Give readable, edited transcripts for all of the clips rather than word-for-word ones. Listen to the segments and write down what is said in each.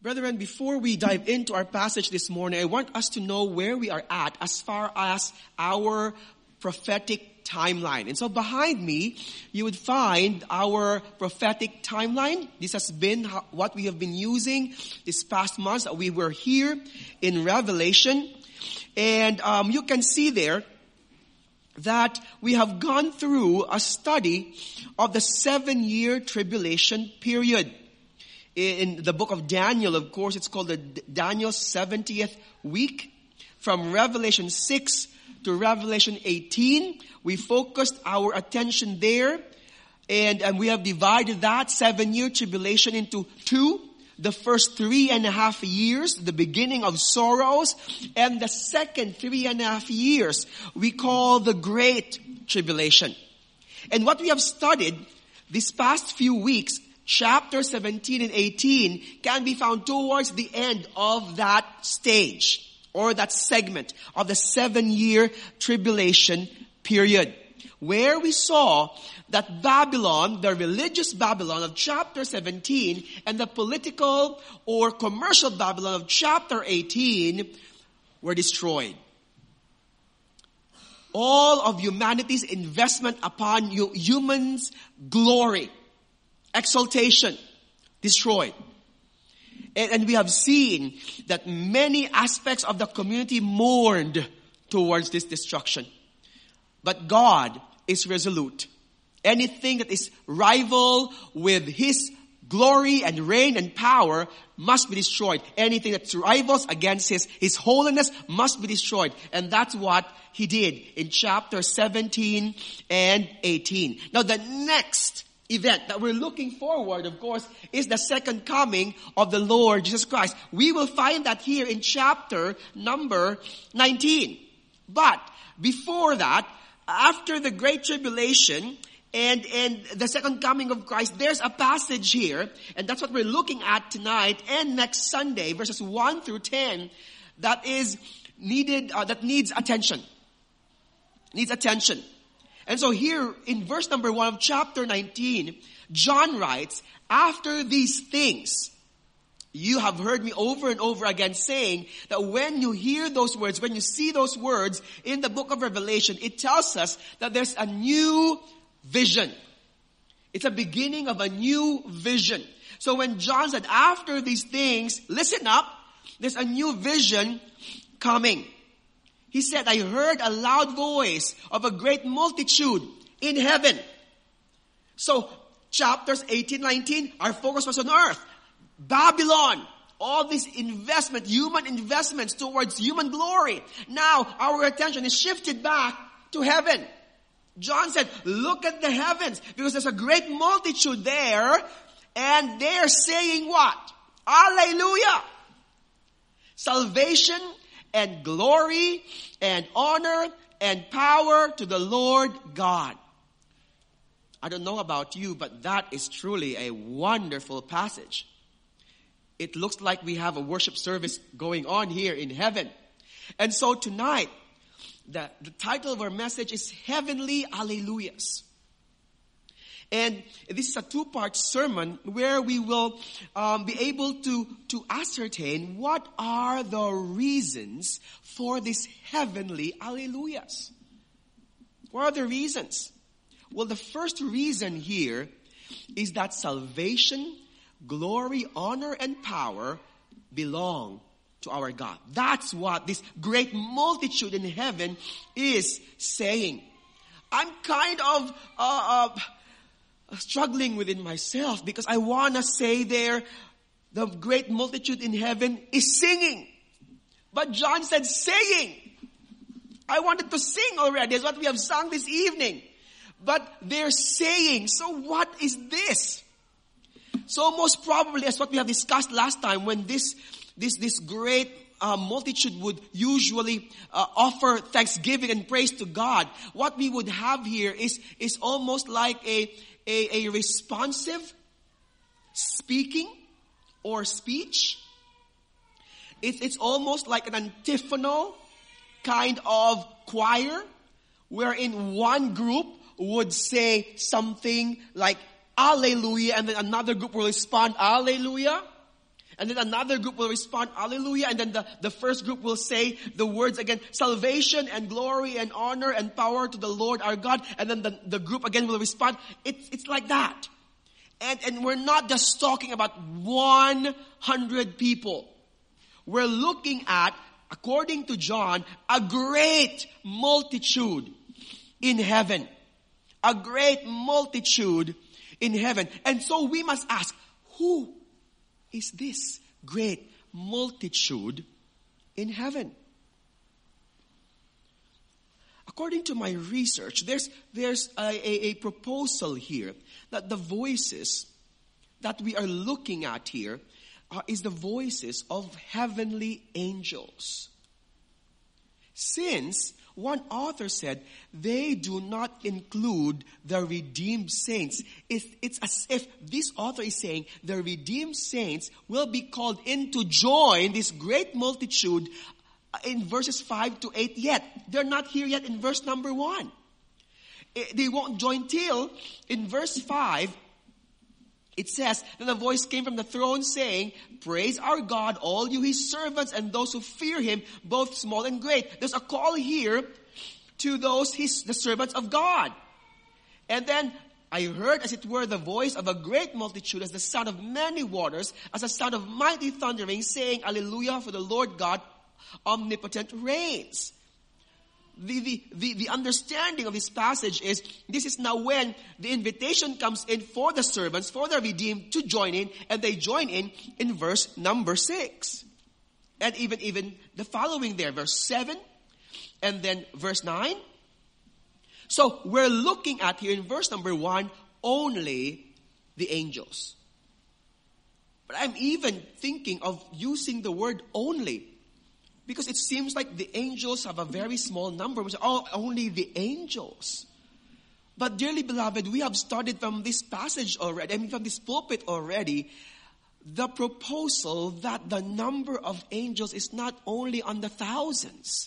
Brethren, before we dive into our passage this morning, I want us to know where we are at as far as our prophetic timeline. And so behind me, you would find our prophetic timeline. This has been what we have been using this past months. We were here in Revelation. And you can see there that we have gone through a study of the 7-year tribulation period. In the book of Daniel, of course, it's called the Daniel's 70th week. From Revelation 6 to Revelation 18, we focused our attention there. And we have divided that 7-year tribulation into two. The first 3.5 years, the beginning of sorrows. And the second 3.5 years, we call the Great Tribulation. And what we have studied these past few weeks, chapter 17 and 18, can be found towards the end of that stage or that segment of the 7-year tribulation period, where we saw that Babylon, the religious Babylon of chapter 17, and the political or commercial Babylon of chapter 18 were destroyed. All of humanity's investment upon humans' glory, exaltation, destroyed. And we have seen that many aspects of the community mourned towards this destruction. But God is resolute. Anything that is rival with His glory and reign and power must be destroyed. Anything that rivals against His holiness must be destroyed. And that's what He did in chapter 17 and 18. Now the next event that we're looking forward, of course, is the second coming of the Lord Jesus Christ. We will find that here in chapter number 19. But before that, after the Great Tribulation and the second coming of Christ, there's a passage here, and that's what we're looking at tonight and next Sunday, verses 1 through 10, that is needed, that needs attention. Needs attention. And so here in verse number 1 of chapter 19, John writes, after these things, you have heard me over and over again saying that when you hear those words, when you see those words in the book of Revelation, it tells us that there's a new vision. It's a beginning of a new vision. So when John said, after these things, listen up, there's a new vision coming. He said, I heard a loud voice of a great multitude in heaven. So chapters 18, 19, our focus was on earth. Babylon, all this investment, human investments towards human glory. Now our attention is shifted back to heaven. John said, look at the heavens, because there's a great multitude there, and they're saying what? Hallelujah! Salvation and glory and honor and power to the Lord God. I don't know about you, but that is truly a wonderful passage. It looks like we have a worship service going on here in heaven. And so tonight, the title of our message is Heavenly Alleluias. And this is a 2-part sermon where we will be able to ascertain what are the reasons for this heavenly alleluias. What are the reasons? Well, the first reason here is that salvation, glory, honor, and power belong to our God. That's what this great multitude in heaven is saying. I'm kind of struggling within myself because I want to say there, the great multitude in heaven is singing. But John said saying. I wanted to sing already. That's what we have sung this evening. But they're saying. So what is this? So most probably, as what we have discussed last time, when this great multitude would usually offer thanksgiving and praise to God, what we would have here is almost like a responsive speaking or speech. It's almost like an antiphonal kind of choir, wherein one group would say something like Alleluia, and then another group will respond Alleluia. And then another group will respond, hallelujah. And then the first group will say the words again, salvation and glory and honor and power to the Lord our God. And then the group again will respond. It's like that. And we're not just talking about 100 people. We're looking at, according to John, a great multitude in heaven. A great multitude in heaven. And so we must ask, who is this great multitude in heaven? According to my research, there's a proposal here that the voices that we are looking at here is the voices of heavenly angels. Since one author said they do not include the redeemed saints. It's as if this author is saying the redeemed saints will be called in to join this great multitude in verses 5 to 8 yet. They're not here yet in verse number 1. They won't join till in verse 5. It says, then a voice came from the throne saying, praise our God, all you his servants and those who fear him, both small and great. There's a call here to those the servants of God. And then I heard, as it were, the voice of a great multitude, as the sound of many waters, as a sound of mighty thundering, saying, Alleluia, for the Lord God omnipotent reigns. The understanding of this passage is, this is now when the invitation comes in for the servants, for the redeemed to join in, and they join in verse number 6. And even the following there, verse 7, and then verse 9. So we're looking at here in verse number 1, only the angels. But I'm even thinking of using the word only, because it seems like the angels have a very small number. We say, oh, only the angels. But dearly beloved, we have started from this passage already, from this pulpit already, the proposal that the number of angels is not only on the thousands,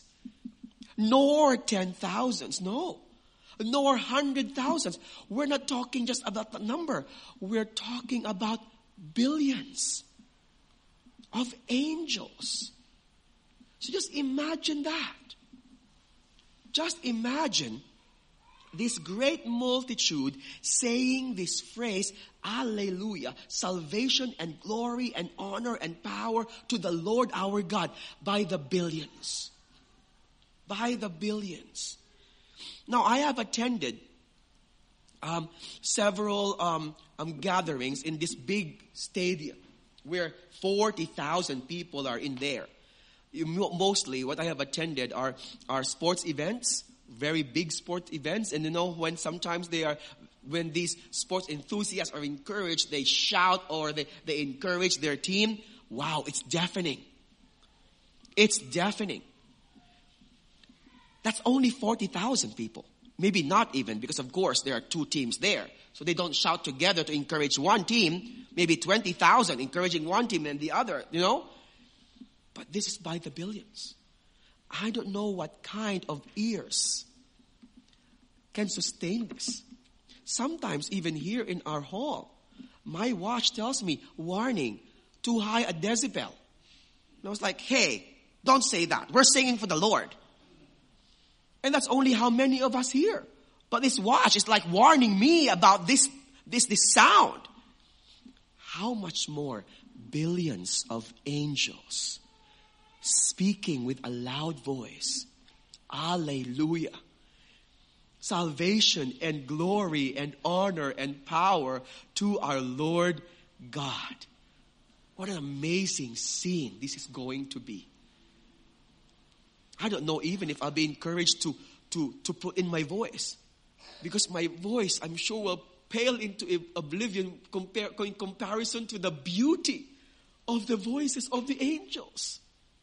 nor 10,000s, no, nor 100,000s. We're not talking just about the number. We're talking about billions of angels. So just imagine that. Just imagine this great multitude saying this phrase, Alleluia, salvation and glory and honor and power to the Lord our God, by the billions. By the billions. Now, I have attended several gatherings in this big stadium where 40,000 people are in there. Mostly what I have attended are sports events, very big sports events. And when sometimes when these sports enthusiasts are encouraged, they shout or they encourage their team. Wow, it's deafening. It's deafening. That's only 40,000 people. Maybe not even, because of course there are two teams there. So they don't shout together to encourage one team. Maybe 20,000 encouraging one team and the other, But this is by the billions. I don't know what kind of ears can sustain this. Sometimes even here in our hall, my watch tells me, warning, too high a decibel. And I was like, hey, don't say that. We're singing for the Lord. And that's only how many of us here. But this watch is like warning me about this sound. How much more billions of angels speaking with a loud voice. Alleluia. Salvation and glory and honor and power to our Lord God. What an amazing scene this is going to be. I don't know even if I'll be encouraged to put in my voice. Because my voice, I'm sure, will pale into oblivion in comparison to the beauty of the voices of the angels.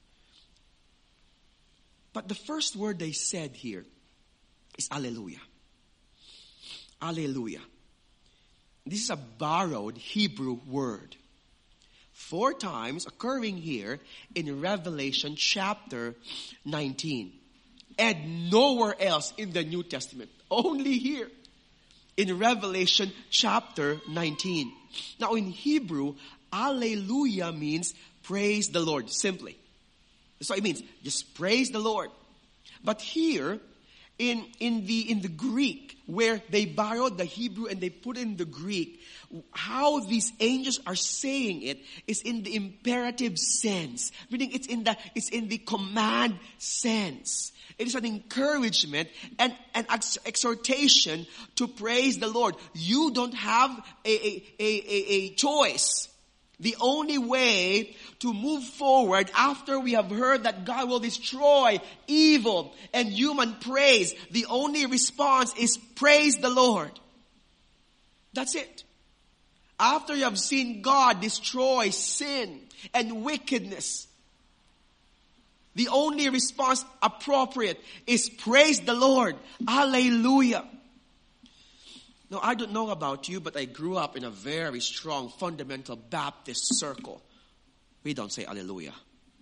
But the first word they said here is Alleluia. Alleluia. This is a borrowed Hebrew word. 4 times occurring here in Revelation chapter 19. And nowhere else in the New Testament. Only here in Revelation chapter 19. Now in Hebrew, Alleluia means praise the Lord, simply. That's what it means. Just praise the Lord. But here, in the Greek, where they borrowed the Hebrew and they put in the Greek, how these angels are saying it is in the imperative sense. Meaning it's in the command sense. It is an encouragement and an exhortation to praise the Lord. You don't have a choice. The only way to move forward after we have heard that God will destroy evil and human praise, the only response is praise the Lord. That's it. After you have seen God destroy sin and wickedness, the only response appropriate is praise the Lord. Hallelujah. Now, I don't know about you, but I grew up in a very strong fundamental Baptist circle. We don't say hallelujah.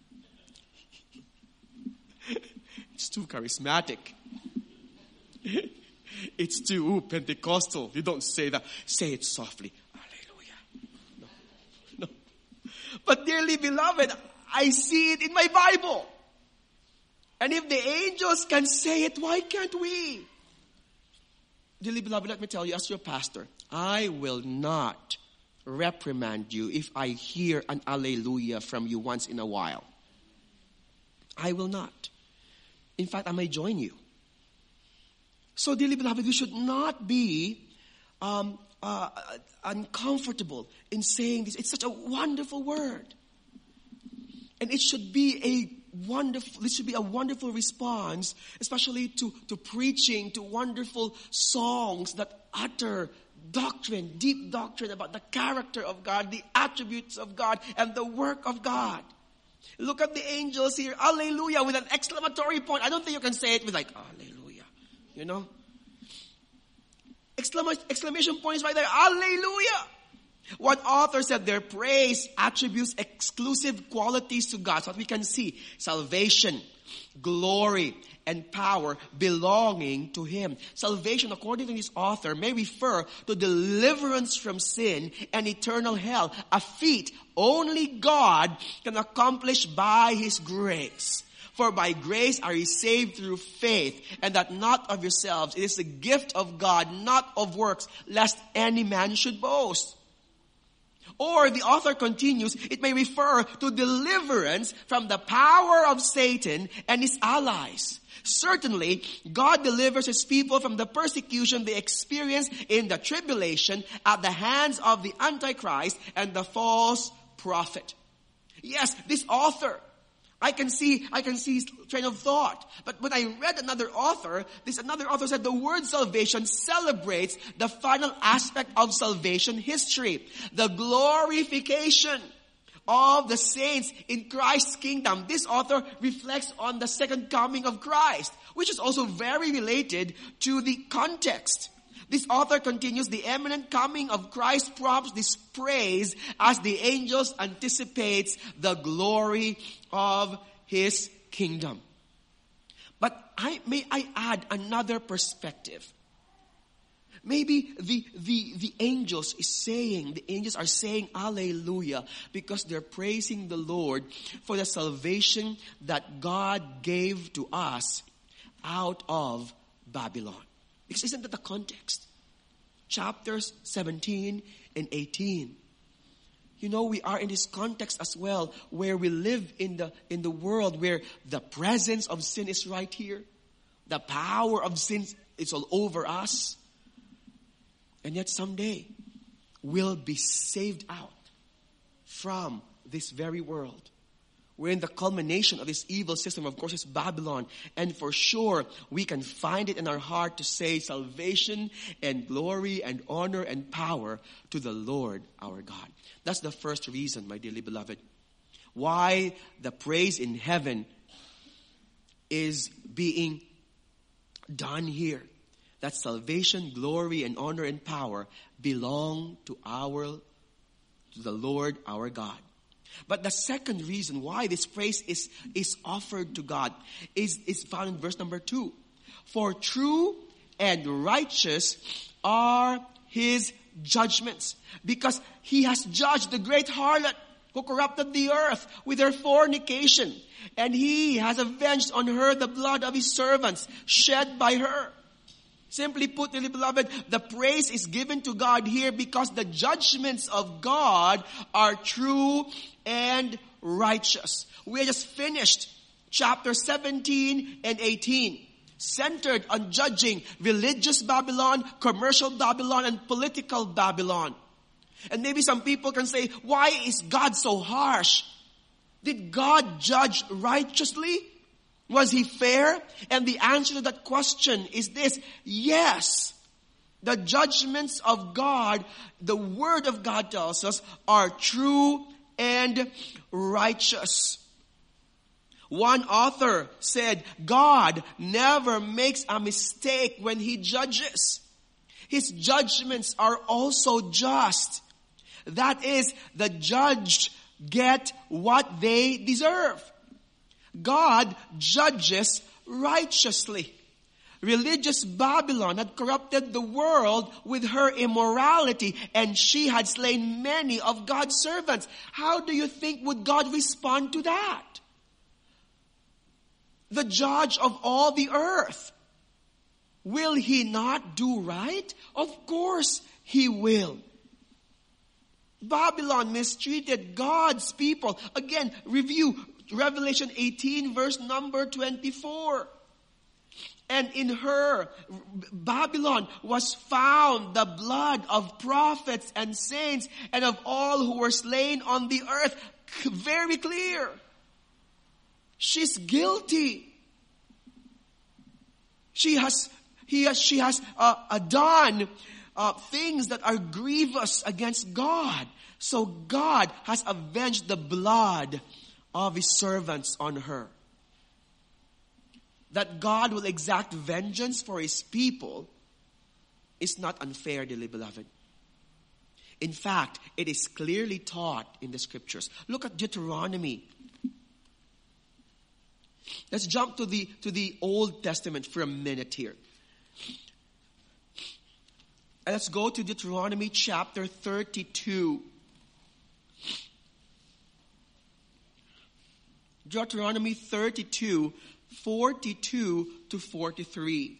It's too charismatic. It's too Pentecostal. You don't say that. Say it softly. Hallelujah. No. But dearly beloved, I see it in my Bible. And if the angels can say it, why can't we? Dearly beloved, let me tell you, as your pastor, I will not reprimand you if I hear an hallelujah from you once in a while. I will not. In fact, I may join you. So, dearly beloved, we should not be uncomfortable in saying this. It's such a wonderful word. And it should be a wonderful response, especially to preaching, to wonderful songs that utter doctrine, deep doctrine about the character of God, the attributes of God, and the work of God. Look at the angels here, hallelujah, with an exclamatory point. I don't think you can say it with like, hallelujah, you know. Exclamation points right there, hallelujah. One author said their praise attributes exclusive qualities to God. So that we can see salvation, glory, and power belonging to Him. Salvation, according to this author, may refer to deliverance from sin and eternal hell, a feat only God can accomplish by His grace. For by grace are ye saved through faith, and that not of yourselves. It is the gift of God, not of works, lest any man should boast. Or the author continues, it may refer to deliverance from the power of Satan and his allies. Certainly, God delivers His people from the persecution they experience in the tribulation at the hands of the Antichrist and the false prophet. Yes, this author, I can see his train of thought. But when I read another author said the word salvation celebrates the final aspect of salvation history. The glorification of the saints in Christ's kingdom. This author reflects on the second coming of Christ, which is also very related to the context. This author continues, the imminent coming of Christ prompts this praise as the angels anticipates the glory of His kingdom. But may I add another perspective? Maybe the angels are saying hallelujah because they're praising the Lord for the salvation that God gave to us out of Babylon. Because isn't that the context? Chapters 17 and 18. You know, we are in this context as well where we live in the world where the presence of sin is right here. The power of sin is all over us. And yet someday we'll be saved out from this very world. We're in the culmination of this evil system. Of course, it's Babylon. And for sure, we can find it in our heart to say salvation and glory and honor and power to the Lord our God. That's the first reason, my dearly beloved, why the praise in heaven is being done here. That salvation, glory, and honor and power belong to the Lord our God. But the second reason why this praise is offered to God is found in verse number 2. For true and righteous are His judgments, because he has judged the great harlot who corrupted the earth with her fornication, and he has avenged on her the blood of his servants shed by her. Simply put, dearly beloved, the praise is given to God here because the judgments of God are true and righteous. We have just finished chapter 17 and 18, centered on judging religious Babylon, commercial Babylon, and political Babylon. And maybe some people can say, why is God so harsh? Did God judge righteously? Was he fair? And the answer to that question is this: yes. The judgments of God, the Word of God tells us, are true and righteous. One author said, God never makes a mistake when he judges. His judgments are also just. That is, the judged get what they deserve. God judges righteously. Religious Babylon had corrupted the world with her immorality, and she had slain many of God's servants. How do you think would God respond to that? The judge of all the earth. Will he not do right? Of course he will. Babylon mistreated God's people. Again, review Revelation 18 verse number 24. And in her, Babylon, was found the blood of prophets and saints and of all who were slain on the earth. Very clear. She's guilty. She has done things that are grievous against God. So God has avenged the blood of his servants on her. That God will exact vengeance for his people is not unfair, dearly beloved. In fact, it is clearly taught in the scriptures. Look at Deuteronomy. Let's jump to the Old Testament for a minute here. And let's go to Deuteronomy chapter 32. Deuteronomy 32, 42 to 43.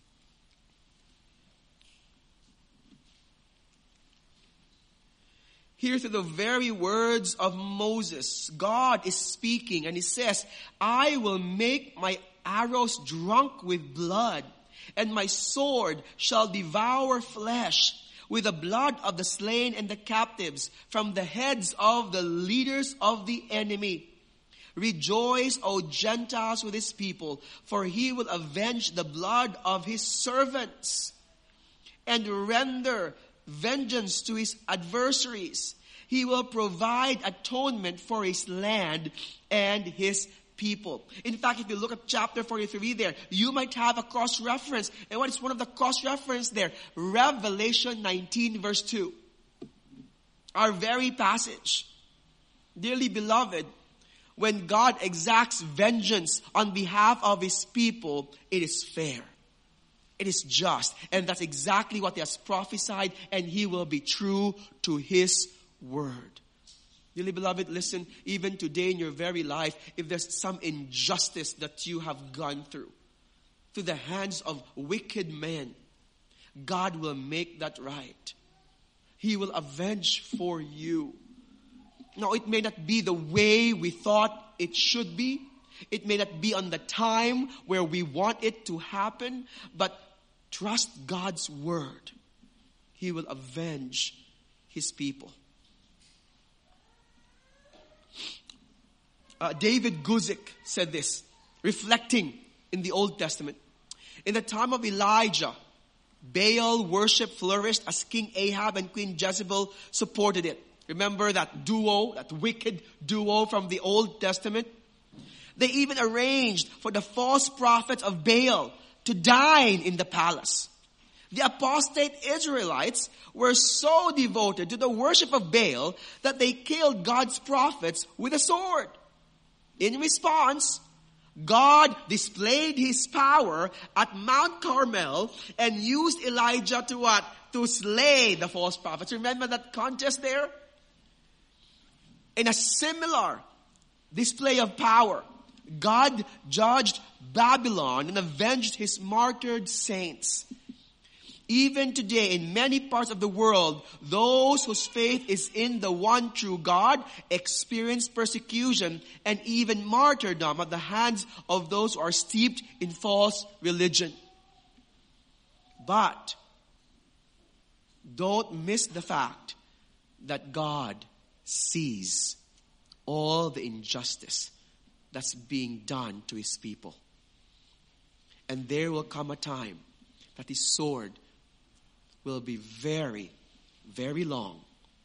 Here through the very words of Moses, God is speaking and he says, I will make my arrows drunk with blood, and my sword shall devour flesh with the blood of the slain and the captives from the heads of the leaders of the enemy. Rejoice, O Gentiles, with his people, for he will avenge the blood of his servants and render vengeance to his adversaries. He will provide atonement for his land and his people. In fact, if you look at chapter 43 there, you might have a cross-reference. And what is one of the cross-reference there? Revelation 19 verse 2. Our very passage. Dearly beloved, when God exacts vengeance on behalf of his people, it is fair. It is just. And that's exactly what he has prophesied, and he will be true to his word. Dearly beloved, listen, even today in your very life, if there's some injustice that you have gone through the hands of wicked men, God will make that right. He will avenge for you. Now, it may not be the way we thought it should be. It may not be on the time where we want it to happen, but trust God's word. He will avenge his people. David Guzik said this, reflecting in the Old Testament. In the time of Elijah, Baal worship flourished as King Ahab and Queen Jezebel supported it. Remember that duo, that wicked duo from the Old Testament? They even arranged for the false prophets of Baal to dine in the palace. The apostate Israelites were so devoted to the worship of Baal that they killed God's prophets with a sword. In response, God displayed his power at Mount Carmel and used Elijah to what? to slay the false prophets. Remember that contest there? In a similar display of power, God judged Babylon and avenged his martyred saints. Even today, in many parts of the world, those whose faith is in the one true God experience persecution and even martyrdom at the hands of those who are steeped in false religion. But don't miss the fact that God sees all the injustice that's being done to his people. And there will come a time that his sword will be very, very long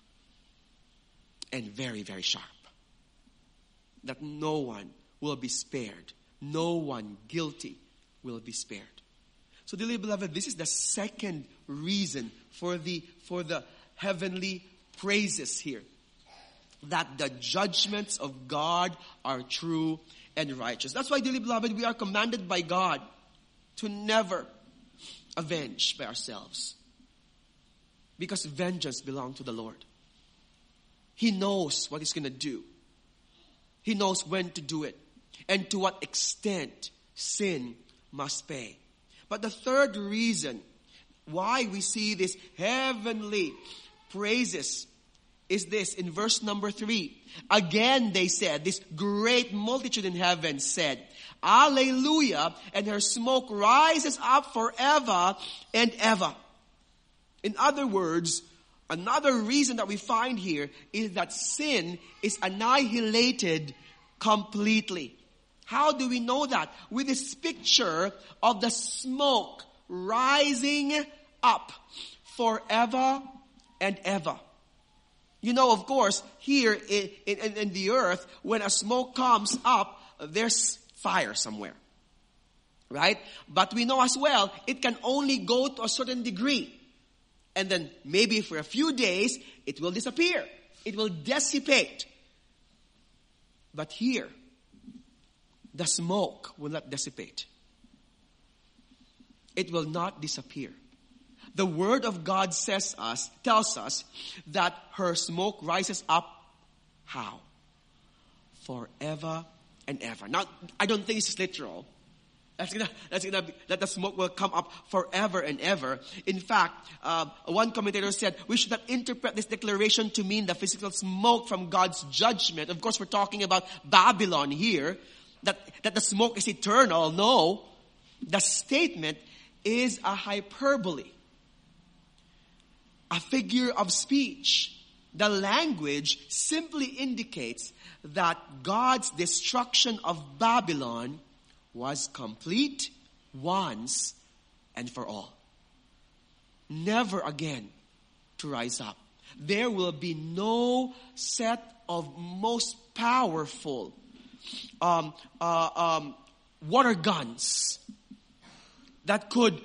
and very, very sharp. That no one will be spared. No one guilty will be spared. So, dearly beloved, this is the second reason for the heavenly praises here. That the judgments of God are true and righteous. That's why, dearly beloved, we are commanded by God to never avenge by ourselves. Because vengeance belongs to the Lord. He knows what he's going to do. He knows when to do it. And to what extent sin must pay. But the third reason why we see this heavenly praises is this, in verse number 3. Again they said, this great multitude in heaven said, Alleluia, and her smoke rises up forever and ever. In other words, another reason that we find here is that sin is annihilated completely. How do we know that? With this picture of the smoke rising up forever and ever. You know, of course, here in the earth, when a smoke comes up, there's fire somewhere. Right? But we know as well, it can only go to a certain degree. And then maybe for a few days, it will disappear. It will dissipate. But here, the smoke will not dissipate. It will not disappear. The Word of God tells us that her smoke rises up, how? Forever and ever. Now, I don't think it's literal. That's gonna be, that the smoke will come up forever and ever. In fact, one commentator said, we should not interpret this declaration to mean the physical smoke from God's judgment. Of course, we're talking about Babylon here, that the smoke is eternal. No, the statement is a hyperbole, a figure of speech. The language simply indicates that God's destruction of Babylon was complete once and for all. Never again to rise up. There will be no set of most powerful water guns that could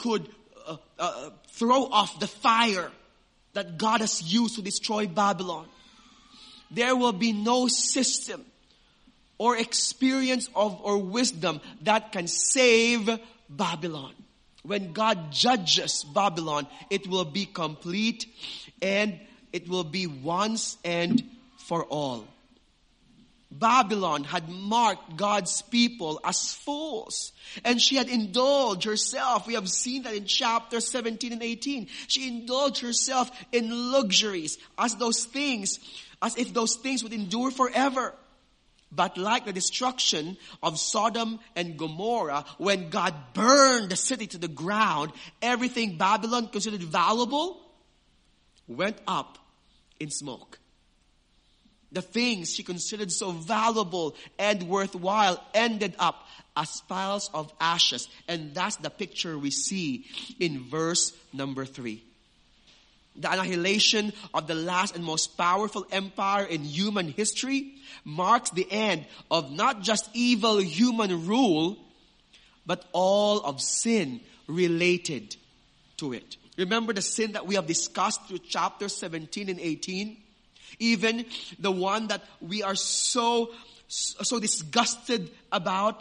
throw off the fire that God has used to destroy Babylon. There will be no system or experience or wisdom that can save Babylon. When God judges Babylon, it will be complete and it will be once and for all. Babylon had marked God's people as fools. And she had indulged herself. We have seen that in chapter 17 and 18. She indulged herself in luxuries as if those things would endure forever. But like the destruction of Sodom and Gomorrah, when God burned the city to the ground, everything Babylon considered valuable went up in smoke. The things she considered so valuable and worthwhile ended up as piles of ashes. And that's the picture we see in verse number 3. The annihilation of the last and most powerful empire in human history marks the end of not just evil human rule, but all of sin related to it. Remember the sin that we have discussed through chapters 17 and 18? Even the one that we are so disgusted about,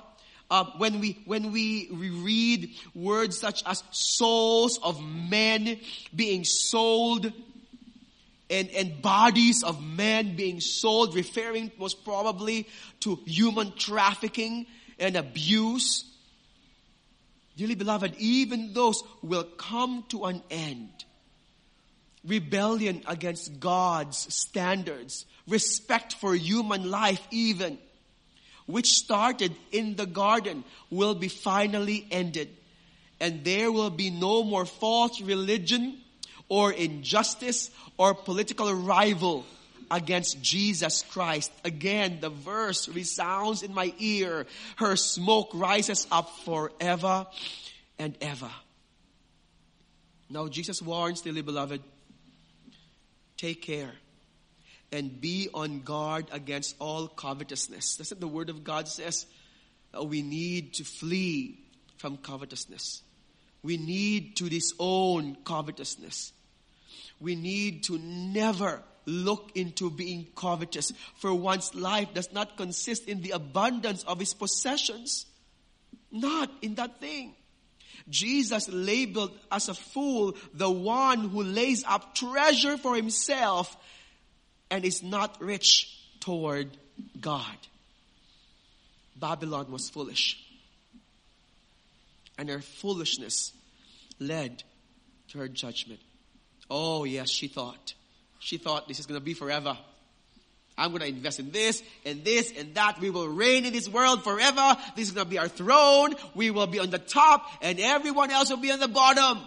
when we read words such as souls of men being sold and bodies of men being sold, referring most probably to human trafficking and abuse. Dearly beloved, even those will come to an end. Rebellion against God's standards, respect for human life even, which started in the garden, will be finally ended. And there will be no more false religion or injustice or political rival against Jesus Christ. Again, the verse resounds in my ear. Her smoke rises up forever and ever. Now Jesus warns, dearly beloved, take care and be on guard against all covetousness. That's what the Word of God says. We need to flee from covetousness. We need to disown covetousness. We need to never look into being covetous, for one's life does not consist in the abundance of his possessions. Not in that thing. Jesus labeled as a fool the one who lays up treasure for himself and is not rich toward God. Babylon was foolish. And her foolishness led to her judgment. Oh yes, she thought this is going to be forever. I'm going to invest in this and this and that. We will reign in this world forever. This is going to be our throne. We will be on the top and everyone else will be on the bottom.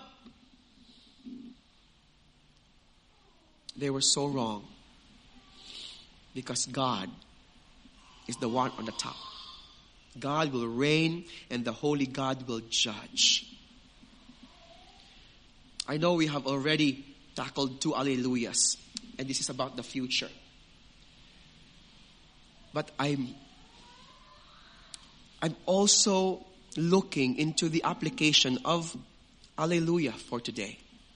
They were so wrong. Because God is the one on the top. God will reign and the Holy God will judge. I know we have already tackled 2 Alleluias, and this is about the future. But I'm also looking into the application of Alleluia for today.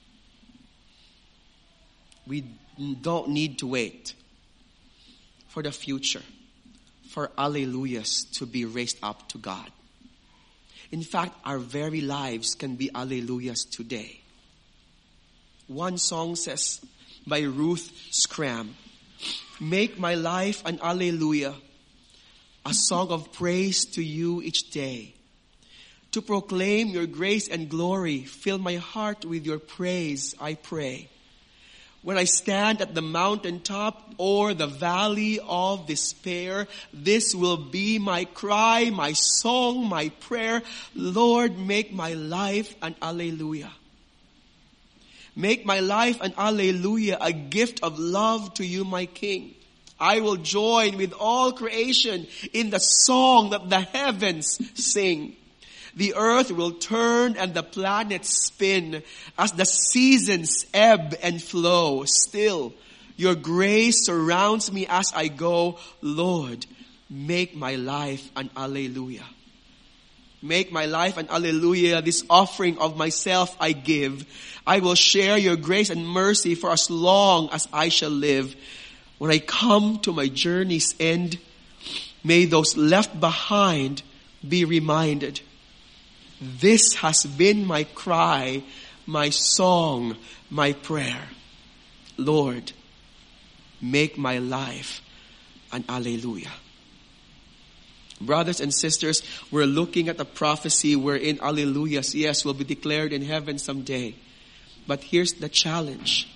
We don't need to wait for the future for Alleluias to be raised up to God. In fact, our very lives can be Alleluias today. One song says by Ruth Scram, make my life an Alleluia, a song of praise to you each day. To proclaim your grace and glory, fill my heart with your praise, I pray. When I stand at the mountaintop or the valley of despair, this will be my cry, my song, my prayer. Lord, make my life an Alleluia. Make my life an Alleluia, a gift of love to you, my King. I will join with all creation in the song that the heavens sing. The earth will turn and the planets spin as the seasons ebb and flow. Still, your grace surrounds me as I go. Lord, make my life an Alleluia. Make my life an Alleluia. This offering of myself I give. I will share your grace and mercy for as long as I shall live. When I come to my journey's end, may those left behind be reminded. This has been my cry, my song, my prayer. Lord, make my life an Alleluia. Brothers and sisters, we're looking at a prophecy wherein Alleluias, yes, will be declared in heaven someday. But here's the challenge.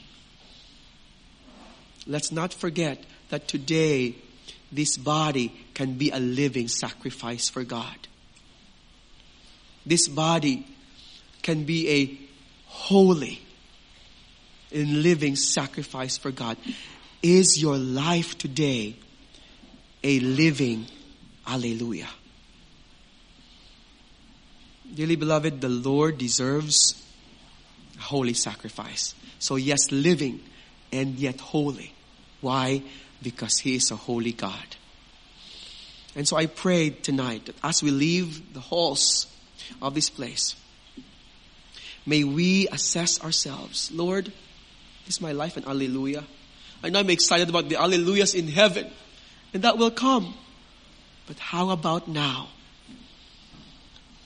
Let's not forget that today, this body can be a living sacrifice for God. This body can be a holy and living sacrifice for God. Is your life today a living Alleluia? Dearly beloved, the Lord deserves a holy sacrifice. So yes, living and yet holy. Why? Because He is a holy God. And so I pray tonight that as we leave the halls of this place, may we assess ourselves. Lord, is my life an Alleluia? I know I'm excited about the Alleluias in heaven, and that will come. But how about now?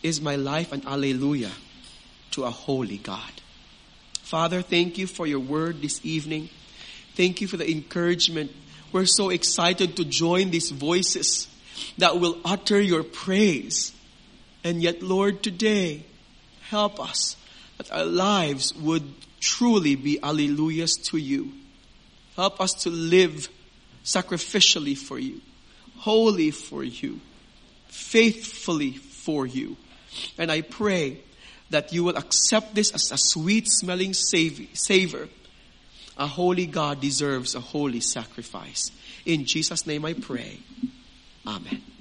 is my life an alleluia to a holy God. Father, thank you for your word this evening. Thank you for the encouragement. We're so excited to join these voices that will utter your praise. And yet, Lord, today, help us that our lives would truly be alleluias to you. Help us to live sacrificially for you, wholly for you, faithfully for you. And I pray that you will accept this as a sweet-smelling savor. A holy God deserves a holy sacrifice. In Jesus' name I pray. Amen.